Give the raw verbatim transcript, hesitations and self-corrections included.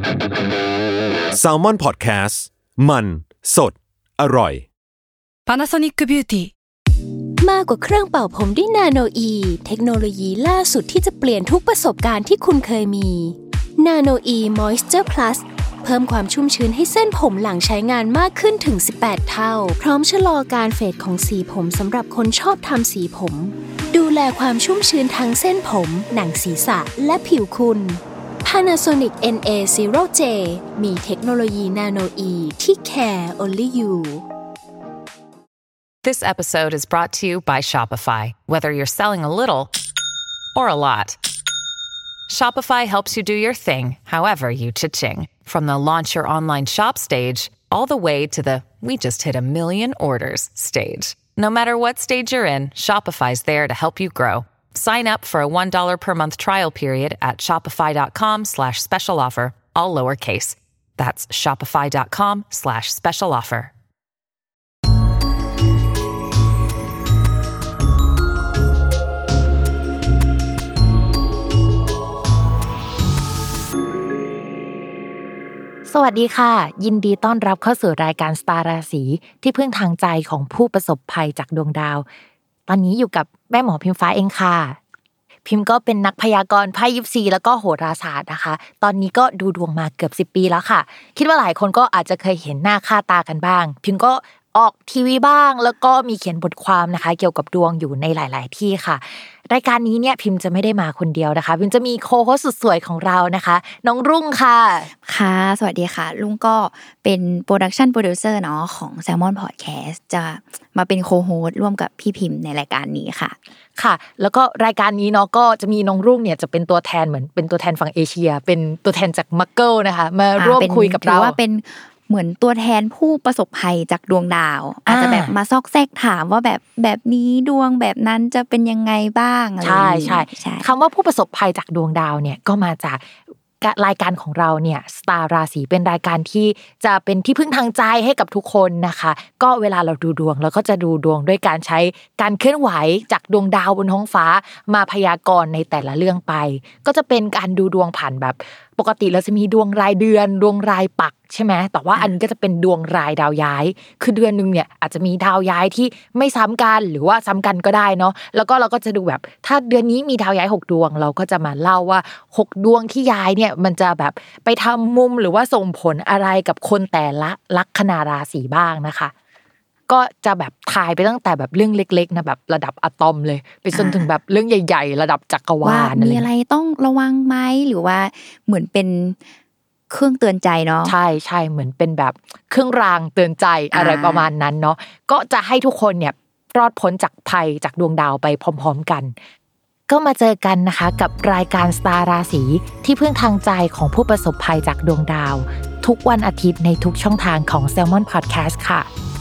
Salmon Podcast มันสดอร่อย Panasonic Beauty มากกว่าเครื่องเป่าผมด้วยนาโนอีเทคโนโลยีล่าสุดที่จะเปลี่ยนทุกประสบการณ์ที่คุณเคยมีนาโนอี Moisture Plus เพิ่มความชุ่มชื้นให้เส้นผมหลังใช้งานมากขึ้นถึงสิบแปดเท่าพร้อมชะลอการเฟดของสีผมสำหรับคนชอบทำสีผมดูแลความชุ่มชื้นทั้งเส้นผมหนังศีรษะและผิวคุณ Panasonic เอ็น เอ ศูนย์ เจ มีเทคโนโลยีนาโนอีที่ care only you This episode is brought to you by Shopify. Whether you're selling a little or a lot, Shopify helps you do your thing, however you cha-ching. From the launch your online shop stage, all the way to the we just hit a million orders stage. No matter what stage you're in, Shopify's there to help you grow. Sign up for a one dollar per month trial period at shopify.com slash special offer, all lowercase. That's shopify.com slash special offer. สวัสดีค่ะยินดีต้อนรับเข้าสู่รายการสตาร์ราศีที่พึ่งทางใจของผู้ประสบภัยจากดวงดาวตอนนี้อยู่กับแม่หมอพิมฟ้าเองค่ะพิมก็เป็นนักพยากรณ์ไพ่ยิปซีแล้วก็โหราศาสตร์นะคะตอนนี้ก็ดูดวงมาเกือบสิบปีแล้วค่ะคิดว่าหลายคนก็อาจจะเคยเห็นหน้าค่าตากันบ้างพิมก็ออกทีวีบ้างแล้วก็มีเขียนบทความนะคะเกี่ยวกับดวงอยู่ในหลายๆที่ค่ะรายการนี้เนี่ยพิมจะไม่ได้มาคนเดียวนะคะพิมจะมีโคโฮสต์สุดสวยของเรานะคะน้องรุ่งค่ะค่ะสวัสดีค่ะรุ่งก็เป็นโปรดักชันโปรดิวเซอร์เนาะของ Salmon Podcast จะมาเป็นโคโฮสต์ร่วมกับพี่พิมในรายการนี้ค่ะค่ะแล้วก็รายการนี้เนาะก็จะมีน้องรุ่งเนี่ยจะเป็นตัวแทนเหมือนเป็นตัวแทนฝั่งเอเชียเป็นตัวแทนจากมักเกิลนะคะมาร่วมคุยกับเราว่าเป็นเหมือนตัวแทนผู้ประสบภัยจากดวงดาวอาจจะแบบมาซอกแซกถามว่าแบบแบบนี้ดวงแบบนั้นจะเป็นยังไงบ้างอะไรอย่างนี้ใช่ใช่คำว่าผู้ประสบภัยจากดวงดาวเนี่ยก็มาจากรายการของเราเนี่ยสตาร์ราศีเป็นรายการที่จะเป็นที่พึ่งทางใจให้กับทุกคนนะคะก็เวลาเราดูดวงเราก็จะดูดวงด้วยการใช้การเคลื่อนไหวจากดวงดาวบนท้องฟ้ามาพยากรณ์ในแต่ละเรื่องไปก็จะเป็นการดูดวงผ่านแบบปกติเราจะมีดวงรายเดือนดวงรายปักใช่ไหมแต่ว่าอันนี้ก็จะเป็นดวงรายดาวย้ายคือเดือนนึงเนี่ยอาจจะมีดาวย้ายที่ไม่ซ้ำกันหรือว่าซ้ำกันก็ได้เนาะแล้วก็เราก็จะดูแบบถ้าเดือนนี้มีดาวย้ายหกดวงเราก็จะมาเล่าว่าหกดวงที่ย้ายเนี่ยมันจะแบบไปทำมุมหรือว่าส่งผลอะไรกับคนแต่ละลัคนาราศีบ้างนะคะก็จะแบบทายไปตั้งแต่แบบเรื่องเล็กๆนะแบบระดับอะตอมเลยไปจนถึงแบบเรื่องใหญ่ๆระดับจักรวาลมีอะไรต้องระวังไหมหรือว่าเหมือนเป็นเครื่องเตือนใจเนาะใช่ๆเหมือนเป็นแบบเครื่องรางเตือนใจอะไรประมาณนั้นเนาะก็จะให้ทุกคนเนี่ยรอดพ้นจากภัยจากดวงดาวไปพร้อมๆกันก็มาเจอกันนะคะกับรายการสตาร์ราศีที่พึ่งทางใจของผู้ประสบภัยจากดวงดาวทุกวันอาทิตย์ในทุกช่องทางของ Salmon Podcast ค่ะ